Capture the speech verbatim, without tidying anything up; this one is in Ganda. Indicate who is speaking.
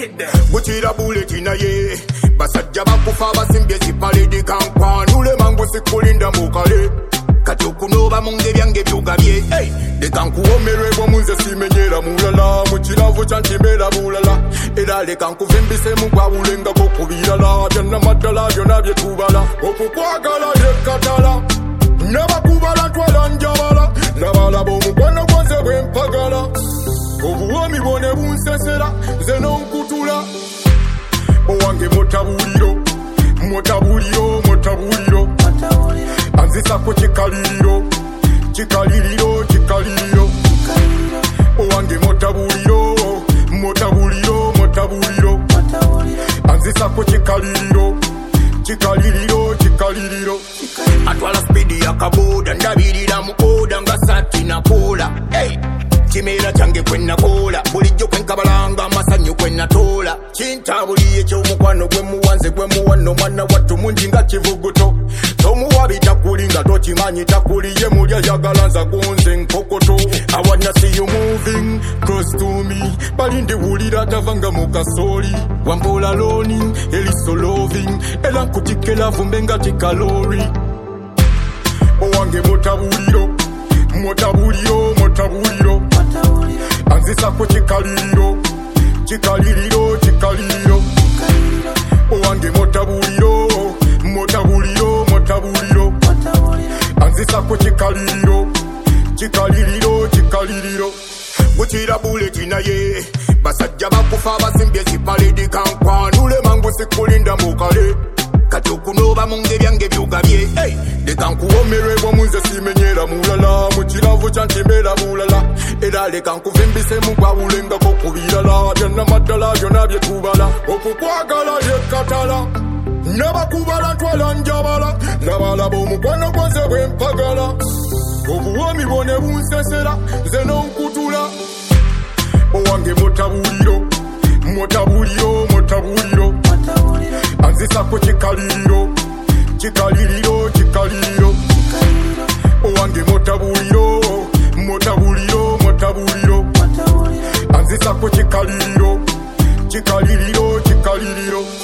Speaker 1: Butira buleti na ye basajja bakufa basimbye zipale dikankwanule mangu sikulinda mukale kati okunoba mu ngeri yange byogabye leka nkuwomerwe bw'omunze simenyera mulala mu kiravu kyantimera bulala era leka nkuvimbisemu gwawulengako ku birala byannamaddala byonna bye tubala okukwagala yekatala nabakubala ntwala njabala nabalaba omukwano gwanze bwempagala obuwomi bwone bunsesera nze nonkutula owange motabuliro motabuliro motabuliro anzisa ku kikaliriro kikaliriro kikaliriro owange motabuliro motabuliro motabuliro anzisa ku kikaliriro kikaliriro kikaliriro atwala spidi yakaboda ndabirira mu oda nga sati na kola hey. Kimera change kwenna kola bulijjo kwenkabalanga amasanyu kwenna tola kintabuliye ekyomukwano gwe muwanze gwe muwano mwana wattu mungi nga kivuguto tomuwabi takulinga tokimanyi takuliye mulya yagala nza gonze nkokoto I wanna see you moving close to me balindi wulira tavanga mu kasoli wampola loni eliso loving era nkutikela vumbe nga tikalori owange motabuliro motabuliro motabuliro anzisa ku kikaliriro kikaliriro kikaliriro owange motabuliro motabuliro motabuliro anzisa ku kikaliriro kikaliriro kikaliriro butira buleti na ye basajja bakufa basimbye zipale dikankwanule mangu sikulinda mukale kati okunoba mu ngeri yange byogabye leka nkuwomerwe bw'omunze simenyera mulala mu kiravu kyantimera bulala era leka nkuvimbisemu gwawulengako ku birala byannamaddala byonna bye tubala okukwagala yekatala nabakubala ntwala njabala nabalaba omukwano gwanze bwempagala obuwomi bwone bunsesera nze nonkutula owange motabuliro motabuliro motabuliro anzisa ku kikaliriro kikaliriro kikaliriro owange motabuliro motabuliro motabuliro anzisa ku kikaliriro kikaliriro kikaliriro